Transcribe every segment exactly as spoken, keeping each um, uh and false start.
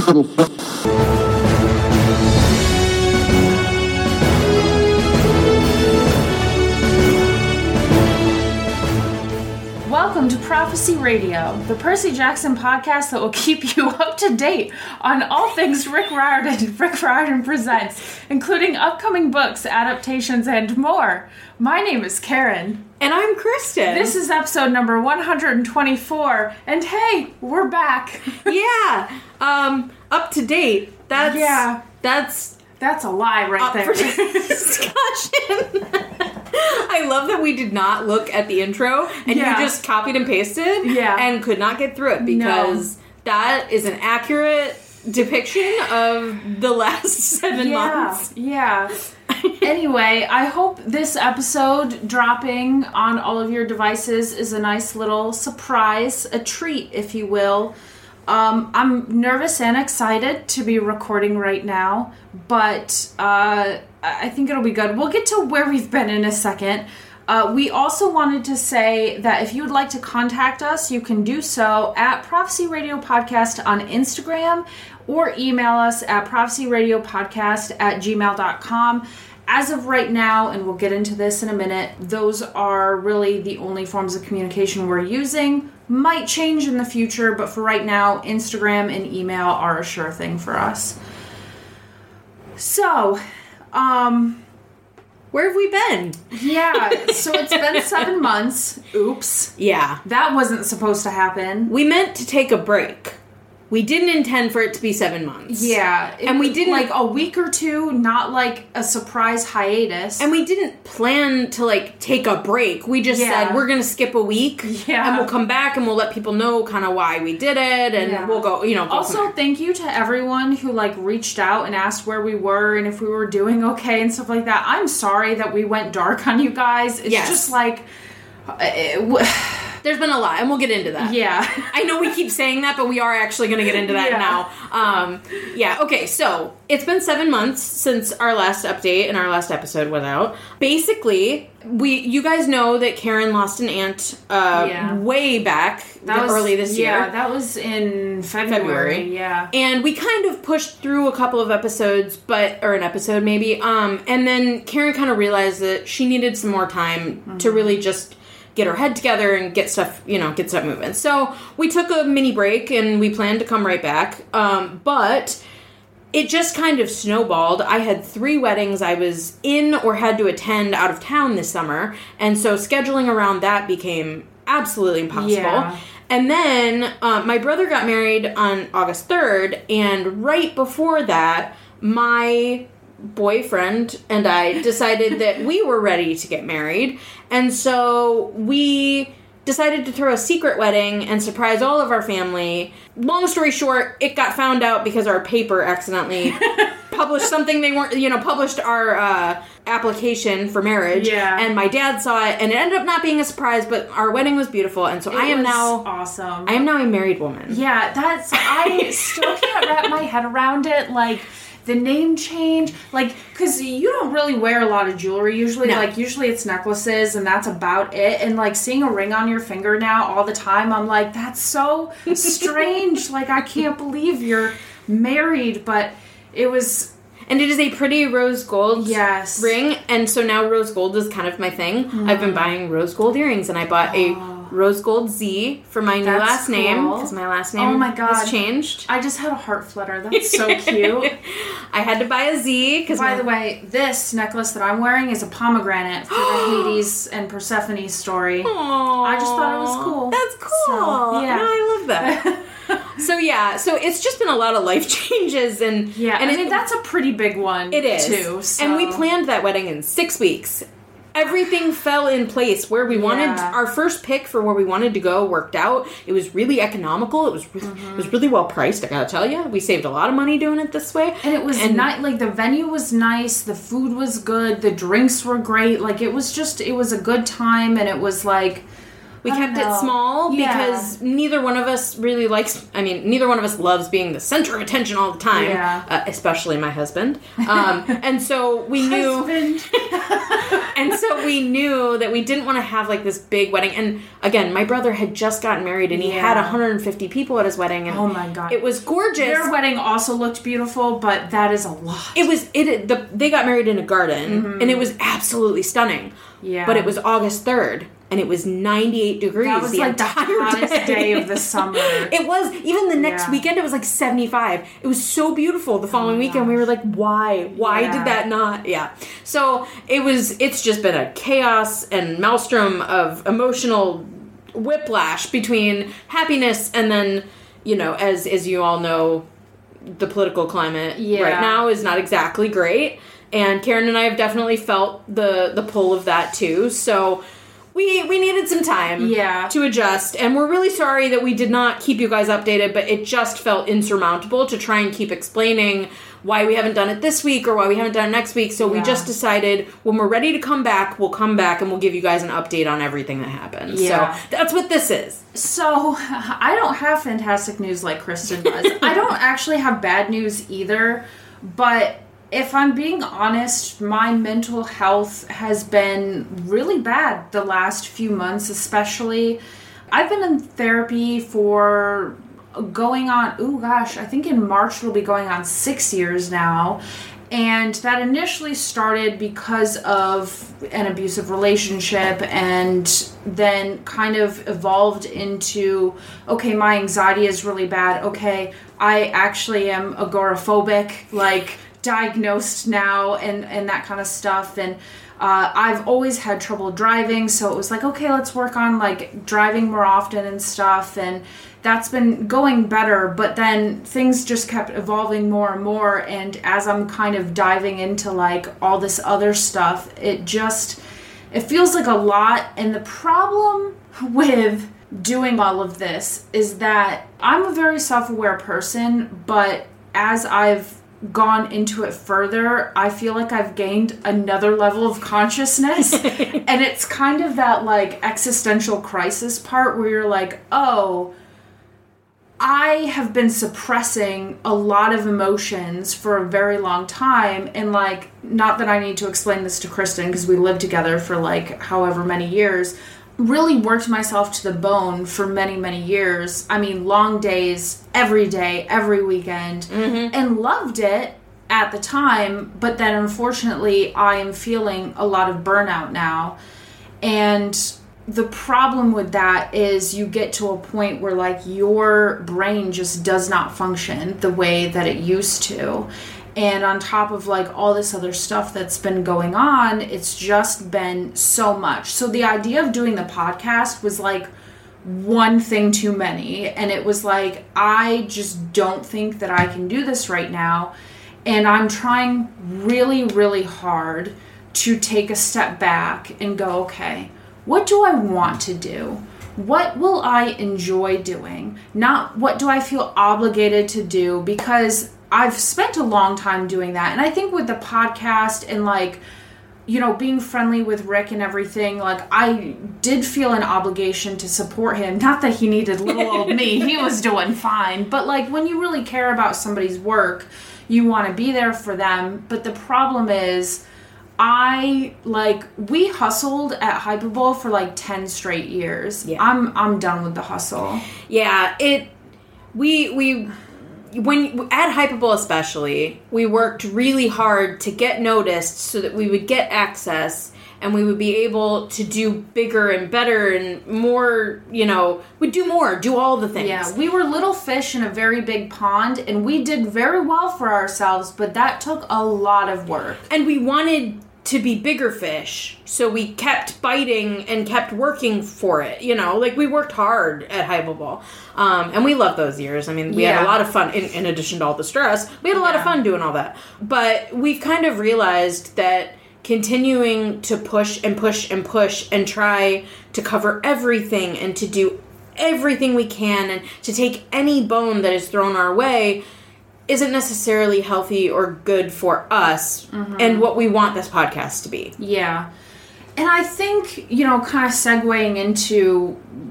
Welcome to Prophecy Radio, the Percy Jackson podcast that will keep you up to date on all things Rick Riordan, Rick Riordan Presents, including upcoming books, adaptations, and more. My name is Karen. And I'm Kristen. This is episode number one hundred twenty-four, and hey, we're back. Yeah, um, up to date. That's, yeah. That's... That's a lie right up there. For discussion. I love that we did not look at the intro and yeah. you just copied and pasted yeah. and could not get through it because no. that is an accurate depiction of the last seven yeah. months. Yeah. Anyway, I hope this episode dropping on all of your devices is a nice little surprise, a treat, if you will. Um, I'm nervous and excited to be recording right now, but uh, I think it'll be good. We'll get to where we've been in a second. Uh, we also wanted to say that if you would like to contact us, you can do so at Prophecy Radio Podcast on Instagram or email us at prophecyradiopodcast at gmail dot com. As of right now, and we'll get into this in a minute, those are really the only forms of communication we're using. Might change in the future, but for right now, Instagram and email are a sure thing for us. So, um... where have we been? Yeah, so it's been seven months. Oops. Yeah. That wasn't supposed to happen. We meant to take a break. We didn't intend for it to be seven months. Yeah. And we didn't... like, a week or two, not, like, a surprise hiatus. And we didn't plan to, like, take a break. We just yeah. said, we're going to skip a week. Yeah. And we'll come back and we'll let people know kind of why we did it. And yeah. we'll go, you know... Go also, thank you to everyone who, like, reached out and asked where we were and if we were doing okay and stuff like that. I'm sorry that we went dark on you guys. It's yes. just, like... It w- There's been a lot, and we'll get into that. Yeah. I know we keep saying that, but we are actually going to get into that yeah. now. Um, yeah, okay, so it's been seven months since our last update and our last episode went out. Basically, we you guys know that Karen lost an aunt uh, yeah. way back that was, early this year. Yeah, that was in February, February. Yeah. And we kind of pushed through a couple of episodes, but or an episode maybe, um, and then Karen kind of realized that she needed some more time mm-hmm. to really just... get her head together and get stuff, you know, get stuff moving. So we took a mini break and we planned to come right back. Um, but it just kind of snowballed. I had three weddings I was in or had to attend out of town this summer. And so scheduling around that became absolutely impossible. Yeah. And then uh, my brother got married on August third. And right before that, my... boyfriend and I decided that we were ready to get married, and so we decided to throw a secret wedding and surprise all of our family. Long story short, it got found out because our paper accidentally published something they weren't, you know, published our uh, application for marriage, yeah. and my dad saw it, and it ended up not being a surprise, but our wedding was beautiful, and so it I am was now awesome. I am now a married woman. Yeah, that's, I still can't wrap my head around it, like, the name change, like, because you don't really wear a lot of jewelry usually. No. Like, usually it's necklaces, and that's about it. And, like, seeing a ring on your finger now all the time, I'm like, that's so strange. Like, I can't believe you're married, but it was... And it is a pretty rose gold yes. ring, and so now rose gold is kind of my thing. Mm. I've been buying rose gold earrings, and I bought oh. a rose gold Z for my new That's last cool. name, because my last name oh my God. has changed. I just had a heart flutter. That's so cute. I had to buy a Z. Cause By my... the way, this necklace that I'm wearing is a pomegranate for the Hades and Persephone story. Aww. I just thought it was cool. That's cool. So, yeah. No, I love that. So yeah, so it's just been a lot of life changes, and yeah, and I it, mean that's a pretty big one. It is too. So. And we planned that wedding in six weeks. Everything fell in place where we wanted. Yeah. Our first pick for where we wanted to go worked out. It was really economical. It was really, mm-hmm. it was really well priced. I gotta tell you, we saved a lot of money doing it this way. And it was and, nice. Like the venue was nice. The food was good. The drinks were great. Like it was just. It was a good time, and it was like. We kept it small yeah. because neither one of us really likes, I mean, neither one of us loves being the center of attention all the time, yeah. uh, especially my husband. Um, and so we knew... Husband. And so we knew that we didn't want to have, like, this big wedding. And, again, my brother had just gotten married, and he yeah. had one hundred fifty people at his wedding. And oh, my God. It was gorgeous. Their wedding also looked beautiful, but that is a lot. It was, it. The, they got married in a garden, mm-hmm. and it was absolutely stunning. Yeah. But it was August third. And it was ninety-eight degrees that was the like entire the hottest day. day of the summer. It was. Even the next yeah. weekend, it was like seventy-five. It was so beautiful the following oh weekend. Gosh. We were like, why? Why yeah. did that not? Yeah. So it was, it's just been a chaos and maelstrom of emotional whiplash between happiness and then, you know, as, as you all know, the political climate yeah. right now is not exactly great. And Karen and I have definitely felt the, the pull of that too. So We we needed some time yeah. to adjust, and we're really sorry that we did not keep you guys updated, but it just felt insurmountable to try and keep explaining why we haven't done it this week or why we haven't done it next week, so yeah. we just decided when we're ready to come back, we'll come back and we'll give you guys an update on everything that happens. Yeah. So that's what this is. So, I don't have fantastic news like Kristen does. I don't actually have bad news either, but if I'm being honest, my mental health has been really bad the last few months, especially. I've been in therapy for going on, oh gosh, I think in March it'll be going on six years now. And that initially started because of an abusive relationship and then kind of evolved into, okay, my anxiety is really bad. Okay, I actually am agoraphobic, like diagnosed now and, and that kind of stuff. And uh, I've always had trouble driving, so it was like, okay, let's work on like driving more often and stuff. And that's been going better, but then things just kept evolving more and more. And as I'm kind of diving into like all this other stuff, it just, it feels like a lot. And the problem with doing all of this is that I'm a very self-aware person, but as I've gone into it further, I feel like I've gained another level of consciousness. And it's kind of that like existential crisis part where you're like, oh, I have been suppressing a lot of emotions for a very long time. And like, not that I need to explain this to Kristen because we lived together for like however many years, really worked myself to the bone for many, many years. I mean, long days, every day, every weekend, mm-hmm. and loved it at the time. But then unfortunately, I am feeling a lot of burnout now. And the problem with that is you get to a point where like your brain just does not function the way that it used to. And on top of like all this other stuff that's been going on, it's just been so much. So the idea of doing the podcast was like one thing too many. And it was like, I just don't think that I can do this right now. And I'm trying really, really hard to take a step back and go, okay, what do I want to do? What will I enjoy doing? Not what do I feel obligated to do, because I've spent a long time doing that. And I think with the podcast and like, you know, being friendly with Rick and everything, like I did feel an obligation to support him. Not that he needed little old me. He was doing fine. But like when you really care about somebody's work, you want to be there for them. But the problem is, I like we hustled at Hyperbole for like ten straight years. Yeah. I'm I'm done with the hustle. Yeah, it we we when at Hyperbole especially, we worked really hard to get noticed so that we would get access and we would be able to do bigger and better and more, you know, we'd do more, do all the things. Yeah, we were little fish in a very big pond, and we did very well for ourselves, but that took a lot of work. And we wanted to be bigger fish, so we kept biting and kept working for it, you know, like we worked hard at Hyperbole. Um, and we loved those years. I mean, we yeah. had a lot of fun, in, in addition to all the stress, we had a lot yeah. of fun doing all that. But we've kind of realized that continuing to push and push and push and try to cover everything and to do everything we can and to take any bone that is thrown our way isn't necessarily healthy or good for us mm-hmm. and what we want this podcast to be. Yeah. And I think, you know, kind of segueing into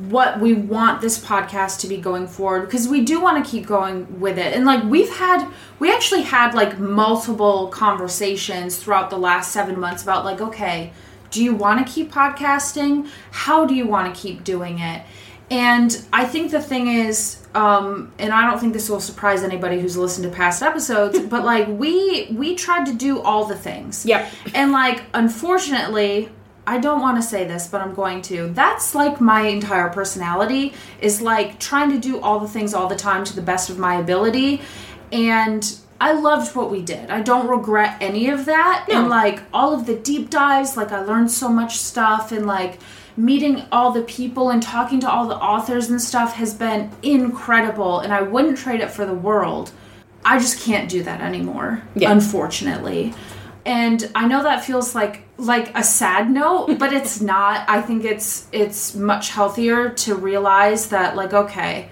what we want this podcast to be going forward, because we do want to keep going with it. And like we've had, we actually had like multiple conversations throughout the last seven months about like, okay, do you want to keep podcasting? How do you want to keep doing it? And I think the thing is, um, and I don't think this will surprise anybody who's listened to past episodes, but like we we tried to do all the things. Yep. And like, unfortunately, I don't want to say this, but I'm going to. That's like my entire personality, is like trying to do all the things all the time to the best of my ability. And I loved what we did. I don't regret any of that. No. And like all of the deep dives, like I learned so much stuff, and like meeting all the people and talking to all the authors and stuff has been incredible, and I wouldn't trade it for the world. I just can't do that anymore, yeah. Unfortunately. And I know that feels like like a sad note, but it's not. I think it's it's much healthier to realize that, like, okay,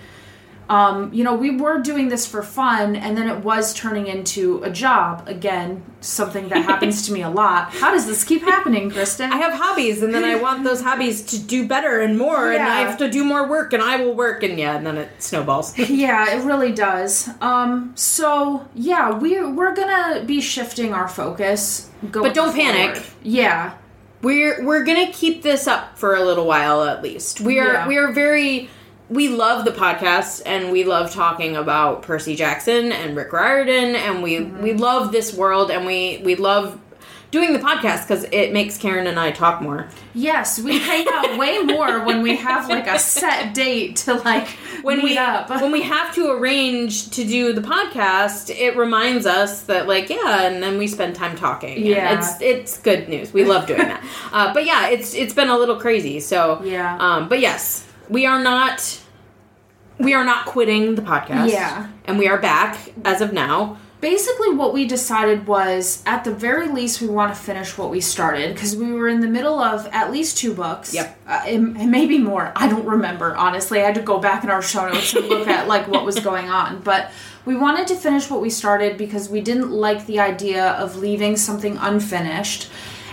um, you know, we were doing this for fun, and then it was turning into a job. Again, something that happens to me a lot. How does this keep happening, Kristen? I have hobbies, and then I want those hobbies to do better and more, yeah. and I have to do more work, and I will work, and yeah, and then it snowballs. Yeah, it really does. Um, so, yeah, we're, we're gonna be shifting our focus. But don't forward. panic. Yeah. We're we're gonna keep this up for a little while, at least. We are yeah. we are very... We love the podcast, and we love talking about Percy Jackson and Rick Riordan, and we, mm-hmm. we love this world, and we, we love doing the podcast because it makes Karen and I talk more. Yes, we hang out way more when we have, like, a set date to, like, when meet we, up. When we have to arrange to do the podcast, it reminds us that, like, yeah, and then we spend time talking. Yeah. It's it's good news. We love doing that. uh, but, yeah, it's it's been a little crazy, so... Yeah. Um, but, yes... We are not, we are not quitting the podcast. Yeah. And we are back as of now. Basically what we decided was, at the very least, we want to finish what we started, because we were in the middle of at least two books. Yep. Uh, and, and maybe more. I don't remember, honestly. I had to go back in our show notes and look at, like, what was going on. But we wanted to finish what we started because we didn't like the idea of leaving something unfinished.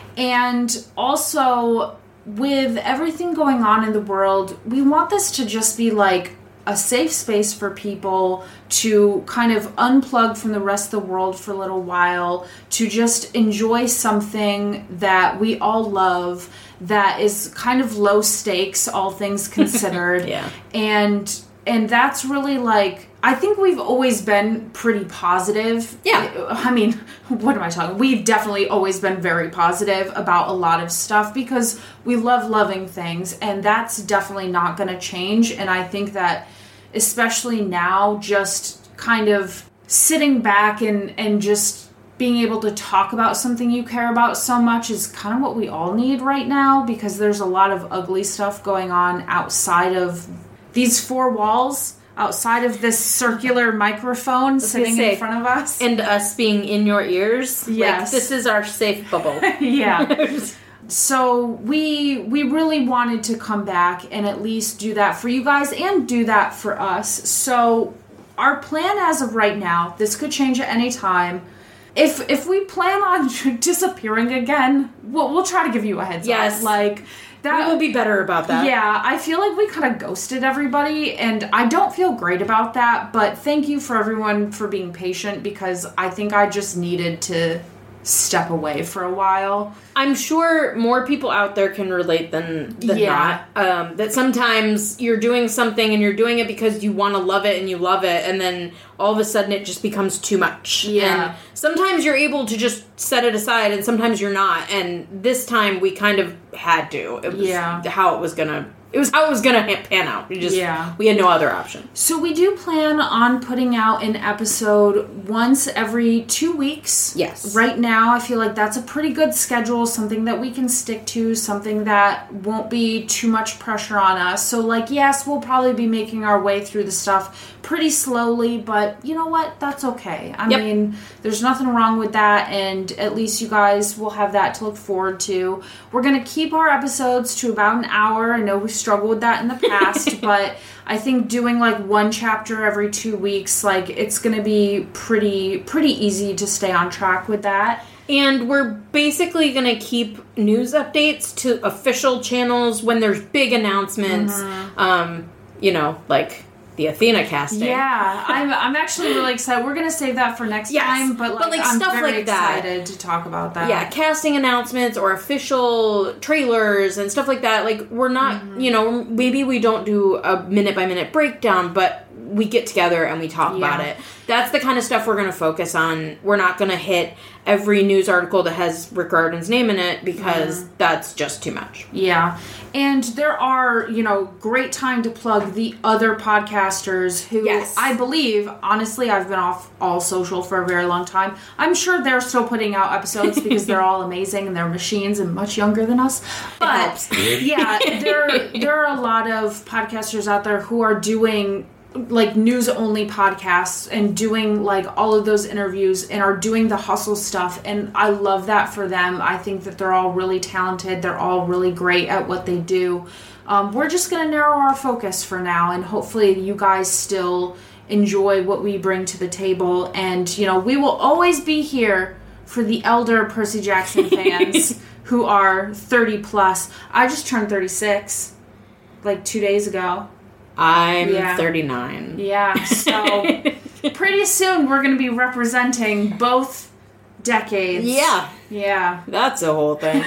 And also, with everything going on in the world, we want this to just be like a safe space for people to kind of unplug from the rest of the world for a little while, to just enjoy something that we all love, that is kind of low stakes, all things considered. Yeah. And and that's really like, I think we've always been pretty positive. Yeah. I mean, what am I talking? We've definitely always been very positive about a lot of stuff because we love loving things, and that's definitely not going to change. And I think that especially now, just kind of sitting back and, and just being able to talk about something you care about so much is kind of what we all need right now, because there's a lot of ugly stuff going on outside of these four walls. Outside of this circular microphone sitting say, in front of us. And us being in your ears. Yes. Like, this is our safe bubble. Yeah. So we we really wanted to come back and at least do that for you guys and do that for us. So our plan as of right now, this could change at any time. If if we plan on disappearing again, we'll, we'll try to give you a heads yes. up. Like... That will be better about that. Yeah, I feel like we kind of ghosted everybody, and I don't feel great about that, but thank you for everyone for being patient, because I think I just needed to step away for a while. I'm sure more people out there can relate than, than yeah. not. Um, that sometimes you're doing something and you're doing it because you want to love it and you love it, and then all of a sudden it just becomes too much. Yeah. And sometimes you're able to just set it aside, and sometimes you're not. And this time we kind of had to. It was yeah. how it was gonna. It was how it was gonna pan out. We just yeah. we had no other option. So we do plan on putting out an episode once every two weeks. Yes. Right now, I feel like that's a pretty good schedule, something that we can stick to, something that won't be too much pressure on us. So, like, yes, we'll probably be making our way through the stuff pretty slowly, but you know what? That's okay. I yep. mean, there's nothing wrong with that, and at least you guys will have that to look forward to. We're going to keep our episodes to about an hour. I know we struggled with that in the past, but I think doing like one chapter every two weeks, like, it's going to be pretty pretty easy to stay on track with that. And we're basically going to keep news updates to official channels when there's big announcements. Mm-hmm. Um, you know, like the Athena casting. Yeah, I'm I'm actually really excited. We're going to save that for next yes, time, but like, but like I'm stuff very like excited that. to talk about that. Yeah, casting announcements or official trailers and stuff like that. Like, we're not, mm-hmm. you know, maybe we don't do a minute-by-minute breakdown, but we get together and we talk yeah. about it. That's the kind of stuff we're going to focus on. We're not going to hit every news article that has Rick Riordan's name in it because mm. that's just too much. Yeah. And there are, you know, great time to plug the other podcasters who yes. I believe, honestly, I've been off all social for a very long time. I'm sure they're still putting out episodes because they're all amazing and they're machines and much younger than us. But yeah, there there are a lot of podcasters out there who are doing like news only podcasts and doing like all of those interviews and are doing the hustle stuff, and I love that for them. I think that they're all really talented. They're all really great at what they do. Um, we're just going to narrow our focus for now, and hopefully you guys still enjoy what we bring to the table. And you know, we will always be here for the elder Percy Jackson fans who are thirty plus. I just turned thirty-six like two days ago. I'm yeah. thirty-nine. Yeah, so pretty soon we're going to be representing both decades. Yeah. Yeah. That's a whole thing.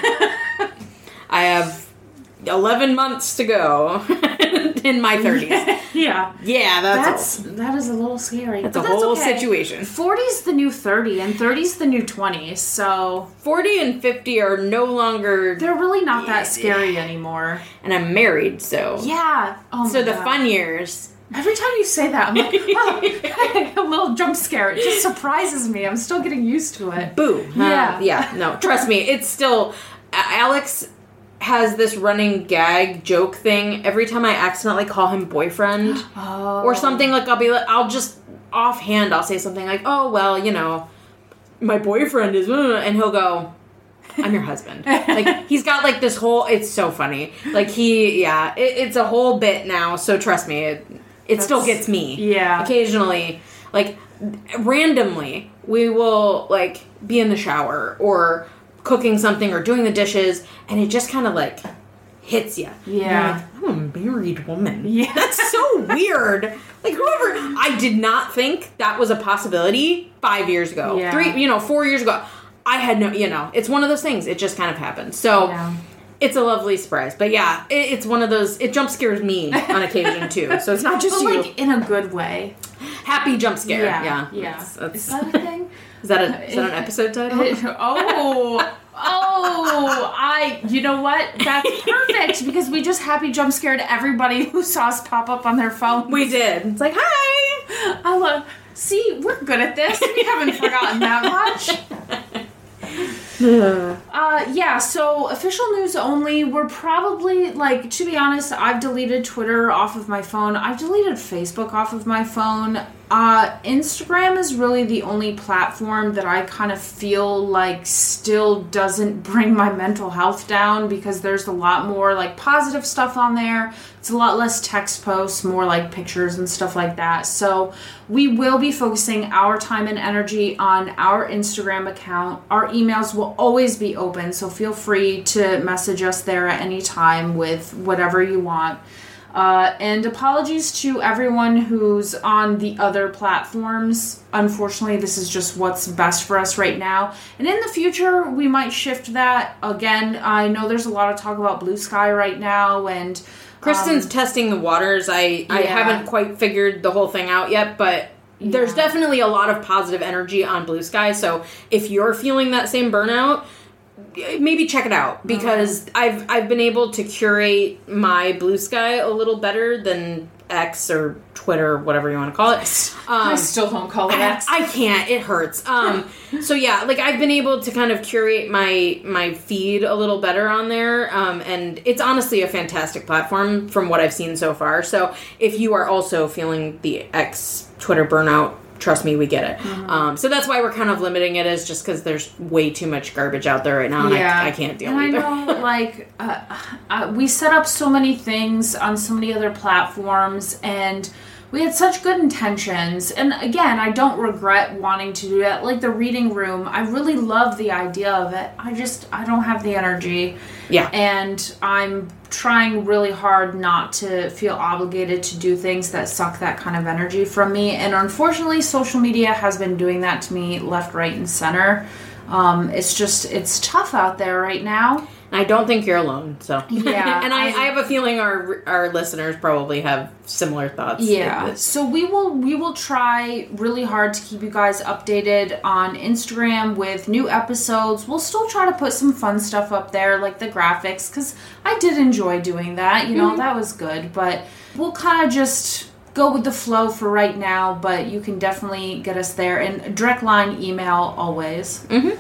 I have eleven months to go in my thirties. Yeah. Yeah, that's... that's that is a little scary. That's a that's whole okay. situation. forty's the new thirty, and thirty's the new twenty, so... forty and fifty are no longer... They're really not that scary anymore. And I'm married, so... Yeah. Oh so my the God. fun years... Every time you say that, I'm like, oh, a little jump scare. It just surprises me. I'm still getting used to it. Boo. Yeah. Uh, yeah, no, trust me, it's still... Alex... has this running gag joke thing every time I accidentally call him boyfriend oh. or something. Like I'll be like, I'll just offhand I'll say something like, oh well, you know, my boyfriend is, and he'll go, I'm your husband. Like he's got like this whole, it's so funny. Like he, yeah, it, it's a whole bit now. So trust me, it it That's, still gets me. Yeah, occasionally, like randomly, we will like be in the shower or cooking something or doing the dishes, and it just kind of like hits you. Yeah. Like, I'm a married woman. Yeah. That's so weird. Like whoever, I did not think that was a possibility five years ago. Yeah. Three, you know, four years ago. I had no, you know, it's one of those things. It just kind of happened. So yeah. It's a lovely surprise. But yeah, it, it's one of those, it jump scares me on occasion too. So it's not just but you. Like in a good way. Happy jump scare. Yeah. Yeah. yeah. That's, that's, is that a thing? Is that, a, is that an episode title? oh, oh, I, you know what? That's perfect because we just happy jump scared everybody who saw us pop up on their phone. We did. It's like, hi. I love, see, we're good at this. We haven't forgotten that much. uh, yeah, so official news only. We're probably, like, to be honest, I've deleted Twitter off of my phone. I've deleted Facebook off of my phone. Uh, Instagram is really the only platform that I kind of feel like still doesn't bring my mental health down because there's a lot more, like, positive stuff on there. It's a lot less text posts, more like pictures and stuff like that. So we will be focusing our time and energy on our Instagram account. Our emails will always be open, so feel free to message us there at any time with whatever you want. Uh, and apologies to everyone who's on the other platforms. Unfortunately, this is just what's best for us right now. And in the future, we might shift that. Again, I know there's a lot of talk about Blue Sky right now, and Kristen's um, testing the waters. I, I yeah. haven't quite figured the whole thing out yet, but yeah. there's definitely a lot of positive energy on Blue Sky. So if you're feeling that same burnout, maybe check it out because mm-hmm. I've I've been able to curate my Blue Sky a little better than X or Twitter, whatever you want to call it. Um, I still don't call it X. I, I can't. It hurts. Um, so yeah, like I've been able to kind of curate my my feed a little better on there, um, and it's honestly a fantastic platform from what I've seen so far. So if you are also feeling the X Twitter burnout, trust me, we get it. Mm-hmm. Um, so that's why we're kind of limiting it, is just because there's way too much garbage out there right now, and yeah. I, I can't deal and with it. I know, like, uh, uh, we set up so many things on so many other platforms, and we had such good intentions. And again, I don't regret wanting to do that. Like the reading room, I really love the idea of it. I just, I don't have the energy. Yeah. And I'm trying really hard not to feel obligated to do things that suck that kind of energy from me. And unfortunately, social media has been doing that to me left, right, and center. Um, it's just, it's tough out there right now. I don't think you're alone, so. Yeah. And I, I, I have a feeling our our listeners probably have similar thoughts. Yeah. So we will we will try really hard to keep you guys updated on Instagram with new episodes. We'll still try to put some fun stuff up there, like the graphics, because I did enjoy doing that. You know, mm-hmm. that was good. But we'll kind of just go with the flow for right now, but you can definitely get us there. And direct line email always. Mm-hmm.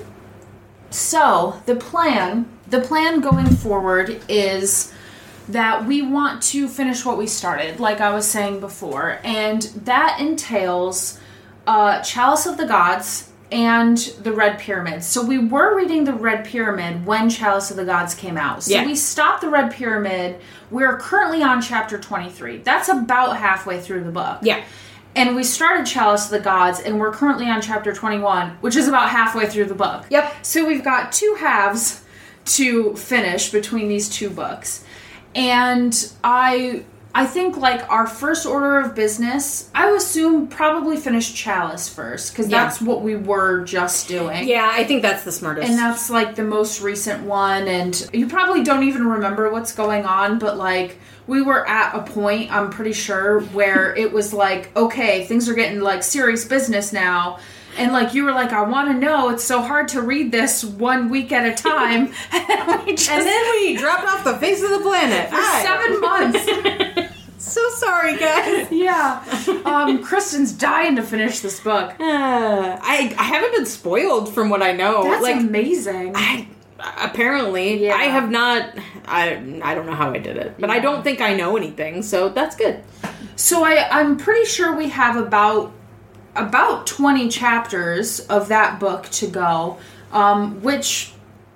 So, the plan, the plan going forward is that we want to finish what we started, like I was saying before, and that entails uh, Chalice of the Gods and the Red Pyramid. So we were reading the Red Pyramid when Chalice of the Gods came out. So yeah. we stopped the Red Pyramid. We're currently on chapter twenty-three. That's about halfway through the book. Yeah. And we started Chalice of the Gods, and we're currently on chapter twenty-one, which is about halfway through the book. Yep. So we've got two halves to finish between these two books. And I I think, like, our first order of business, I would assume probably finish Chalice first, because yeah. that's what we were just doing. Yeah, I think that's the smartest. And that's, like, the most recent one, and you probably don't even remember what's going on, but, like, we were at a point, I'm pretty sure, where it was like, okay, things are getting, like, serious business now. And, like, you were like, I want to know. It's so hard to read this one week at a time. and, we just, and then we dropped off the face of the planet. For Hi. seven months. So sorry, guys. Yeah. Um, Kristen's dying to finish this book. Uh, I, I haven't been spoiled from what I know. That's like, amazing. I... Apparently, yeah. I have not, I I don't know how I did it, but yeah. I don't think I know anything, so that's good. So I, I'm pretty sure we have about, about twenty chapters of that book to go, um, which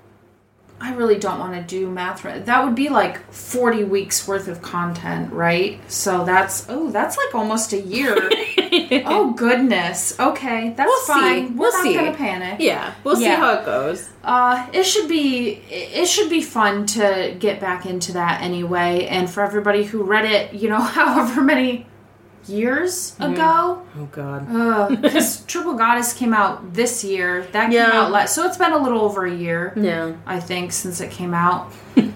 I really don't want to do math right. That would be like forty weeks worth of content, right? So that's, oh, that's like almost a year. Oh, goodness. Okay, that's we'll fine. See. We're we'll not see. going to panic. Yeah, we'll yeah. see how it goes. Uh, it should be, it should be fun to get back into that anyway. And for everybody who read it, you know, however many years mm. ago. Oh, God. Because Triple Goddess came out this year. That yeah. came out last. So it's been a little over a year. Yeah. I think, since it came out.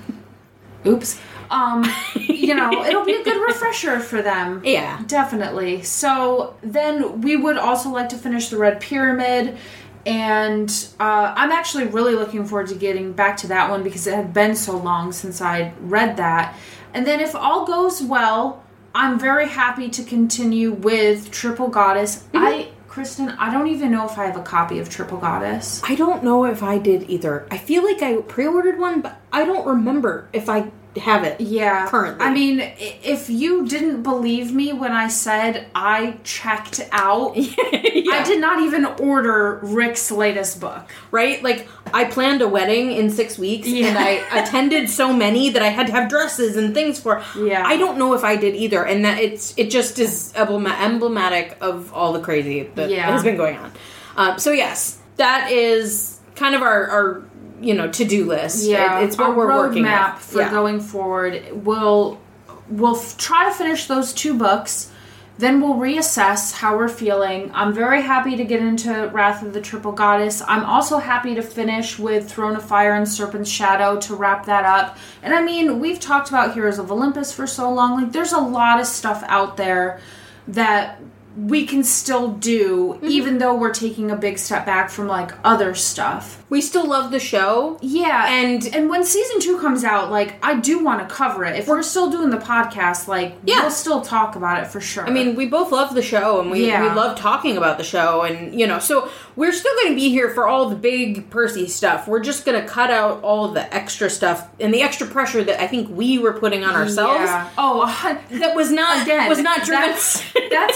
Oops. Um, you know, it'll be a good refresher for them. Yeah. Definitely. So then we would also like to finish the Red Pyramid. And uh, I'm actually really looking forward to getting back to that one because it had been so long since I read that. And then if all goes well, I'm very happy to continue with Triple Goddess. Mm-hmm. I, Kristen, I don't even know if I have a copy of Triple Goddess. I don't know if I did either. I feel like I pre-ordered one, but I don't remember if I have it. Yeah. Currently. I mean, if you didn't believe me when I said I checked out, yeah. I did not even order Rick's latest book. Right? Like, I planned a wedding in six weeks, yeah. and I attended so many that I had to have dresses and things for. Yeah. I don't know if I did either, and that it's it just is emblematic of all the crazy that yeah. has been going on. Um, so, yes, that is kind of our... our you know, to-do list. Yeah, it, it's what our we're working roadmap with. for yeah. going forward. We'll we'll f- try to finish those two books. Then we'll reassess how we're feeling. I'm very happy to get into Wrath of the Triple Goddess. I'm also happy to finish with Throne of Fire and Serpent's Shadow to wrap that up. And I mean, we've talked about Heroes of Olympus for so long. Like, there's a lot of stuff out there that we can still do, mm-hmm. even though we're taking a big step back from, like, other stuff. We still love the show. Yeah. And and when season two comes out, like, I do want to cover it. If we're still doing the podcast, like, yeah. we'll still talk about it for sure. I mean, we both love the show, and we, yeah. we love talking about the show, and, you know, so we're still going to be here for all the big Percy stuff. We're just going to cut out all of the extra stuff and the extra pressure that I think we were putting on ourselves. Yeah. Oh, that was not, again, was not driven. That's, that's how my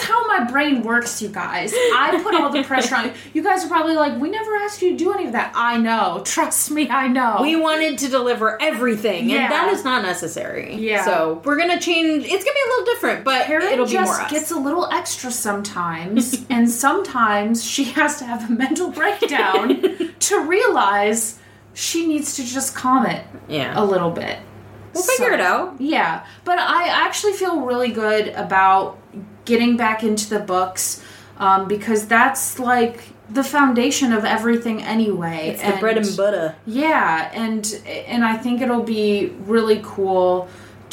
my brain works, you guys. I put all the pressure on you. You guys are probably like, we never asked you to do any of that. I know. Trust me, I know. We wanted to deliver everything, Yeah. and that is not necessary. Yeah. So we're going to change. It's going to be a little different, but Karen it'll be just more us. gets a little extra sometimes, and sometimes she has to have a mental breakdown to realize she needs to just calm it Yeah. a little bit. We'll figure So, it out. Yeah, but I actually feel really good about getting back into the books um, because that's like the foundation of everything anyway. It's the bread and butter. Yeah, and and I think it'll be really cool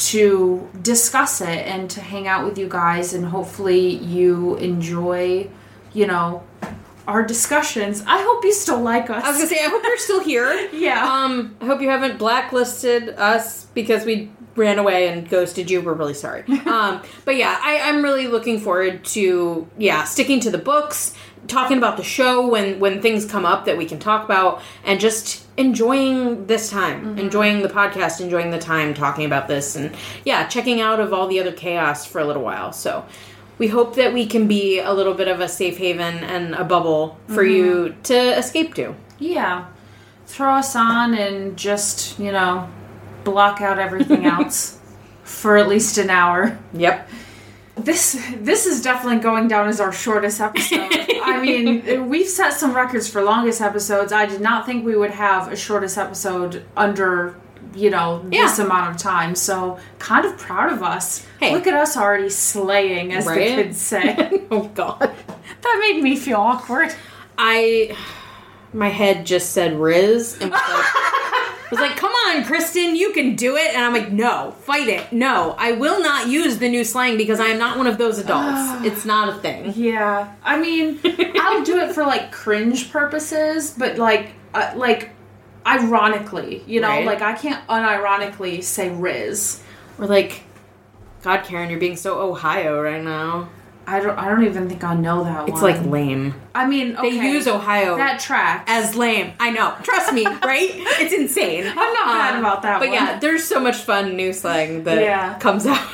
to discuss it and to hang out with you guys, and hopefully you enjoy, you know, our discussions. I hope you still like us. I was gonna say, I hope you're still here. Yeah. Um, I hope you haven't blacklisted us because we ran away and ghosted you. We're really sorry. Um, but yeah, I, I'm really looking forward to, yeah, sticking to the books, talking about the show when, when things come up that we can talk about, and just enjoying this time, mm-hmm. enjoying the podcast, enjoying the time talking about this, and yeah, checking out of all the other chaos for a little while. So we hope that we can be a little bit of a safe haven and a bubble for mm-hmm. you to escape to. Yeah. Throw us on and just, you know, block out everything else for at least an hour. Yep. This this is definitely going down as our shortest episode. I mean, we've set some records for longest episodes. I did not think we would have a shortest episode under, you know, this yeah. amount of time. So, kind of proud of us. Hey. Look at us already slaying, as right? the kids say. Oh, God. That made me feel awkward. I... My head just said Riz, and was like, was like, come on, Kristen, you can do it. And I'm like, no, fight it. No, I will not use the new slang because I am not one of those adults. It's not a thing. Yeah. I mean, I'll do it for, like, cringe purposes, but, like, uh, like, ironically, you know? Right. Like, I can't unironically say Riz. Or, like, God, Karen, you're being so Ohio right now. I don't I don't even think I know that it's one. It's, like, lame. I mean, okay. They use Ohio. That tracks. As lame. I know. Trust me, right? It's insane. I'm not um, mad about that but one. But yeah, there's so much fun new slang that yeah. comes out.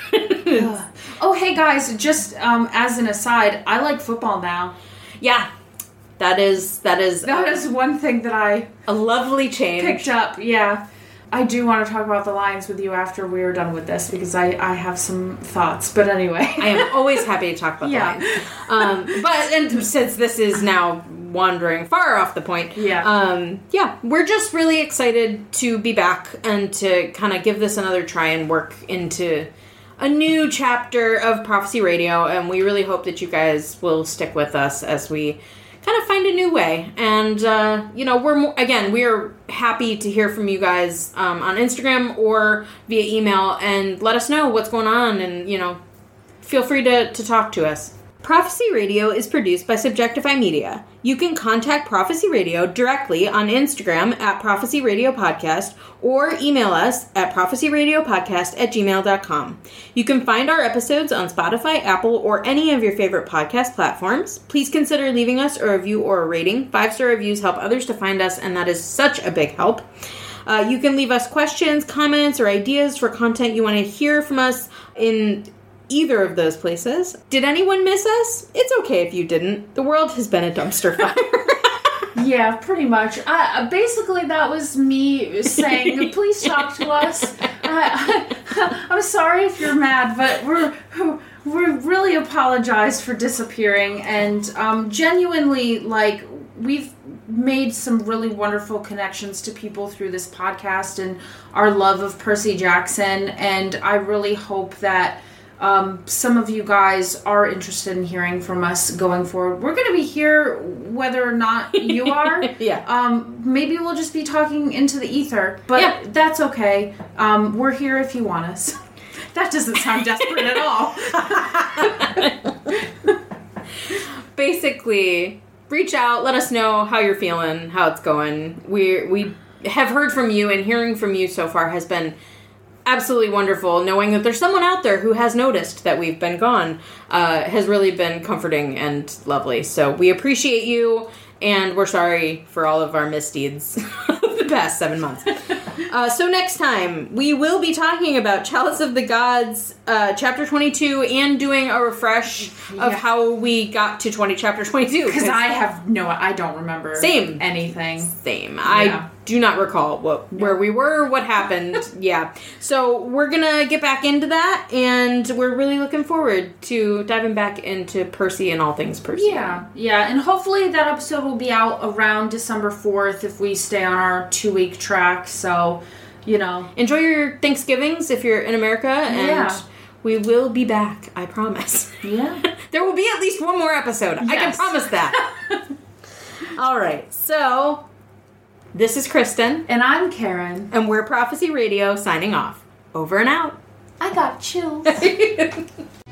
Oh, hey guys, just um, as an aside, I like football now. Yeah. That is, that is... That a, is one thing that I... A lovely change. Picked up, yeah. I do want to talk about the Lions with you after we are done with this, because I, I have some thoughts. But anyway. I am always happy to talk about yeah. the Lions. Um, but, and since this is now wandering far off the point, yeah, um, yeah, we're just really excited to be back and to kind of give this another try and work into a new chapter of Prophecy Radio. And we really hope that you guys will stick with us as we kind of find a new way. And, uh, you know, we're, more, again, we are happy to hear from you guys um, on Instagram or via email, and let us know what's going on, and, you know, feel free to, to talk to us. Prophecy Radio is produced by Subjectify Media. You can contact Prophecy Radio directly on Instagram at Prophecy Radio Podcast, or email us at prophecyradiopodcast at gmail dot com. You can find our episodes on Spotify, Apple, or any of your favorite podcast platforms. Please consider leaving us a review or a rating. Five-star reviews help others to find us, and that is such a big help. Uh, you can leave us questions, comments, or ideas for content you want to hear from us in either of those places. Did anyone miss us? It's okay if you didn't. The world has been a dumpster fire. Yeah, pretty much. Uh, basically, that was me saying, please talk to us. Uh, I, I'm sorry if you're mad, but we're we really apologize for disappearing, and um, genuinely, like, we've made some really wonderful connections to people through this podcast and our love of Percy Jackson, and I really hope that Um, some of you guys are interested in hearing from us going forward. We're going to be here whether or not you are. Yeah. Um, maybe we'll just be talking into the ether, but yeah. that's okay. Um, we're here if you want us. That doesn't sound desperate at all. Basically, reach out, let us know how you're feeling, how it's going. We we have heard from you, and hearing from you so far has been absolutely wonderful. Knowing that there's someone out there who has noticed that we've been gone uh, has really been comforting and lovely. So we appreciate you, and we're sorry for all of our misdeeds of the past seven months. Uh, so next time, we will be talking about Chalice of the Gods, uh, chapter twenty-two, and doing a refresh of Yeah. how we got to twenty chapter twenty-two. Because I have no, I don't remember Same. anything. Same. Yeah. I do not recall what where we were, what happened. Yeah. So we're gonna get back into that, and we're really looking forward to diving back into Percy and all things Percy. Yeah, yeah, and hopefully that episode will be out around December fourth if we stay on our two-week track, so, you know. Enjoy your Thanksgivings if you're in America, and Yeah. we will be back, I promise. Yeah. There will be at least one more episode. I can Yes. promise that. All right, so this is Kristen, And I'm Karen. and we're Prophecy Radio signing off. Over and out. I got chills.